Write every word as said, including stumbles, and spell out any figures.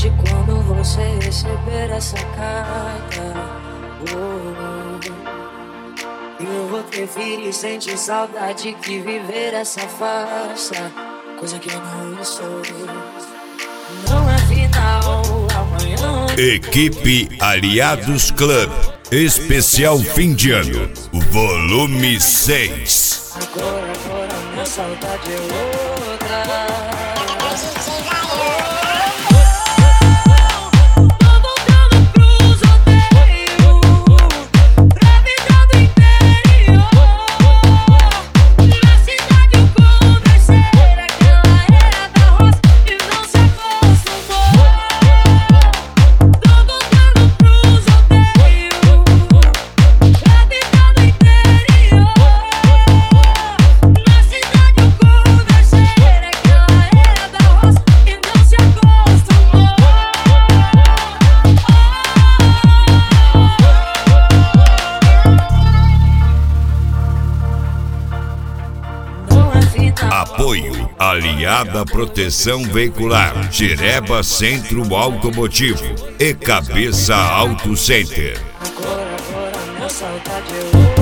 saudade quando você receber essa carta. Oh, eu vou preferir sentir saudade que viver essa farsa, coisa que eu não sou. Não é final, amanhã. Equipe Aliados Club, especial fim de ano, volume seis. Agora, agora, minha saudade é outra. Apoio Aliada Proteção Veicular, Gireba Centro Automotivo e Cabeça Auto Center. Agora, agora, minha saudade é outra.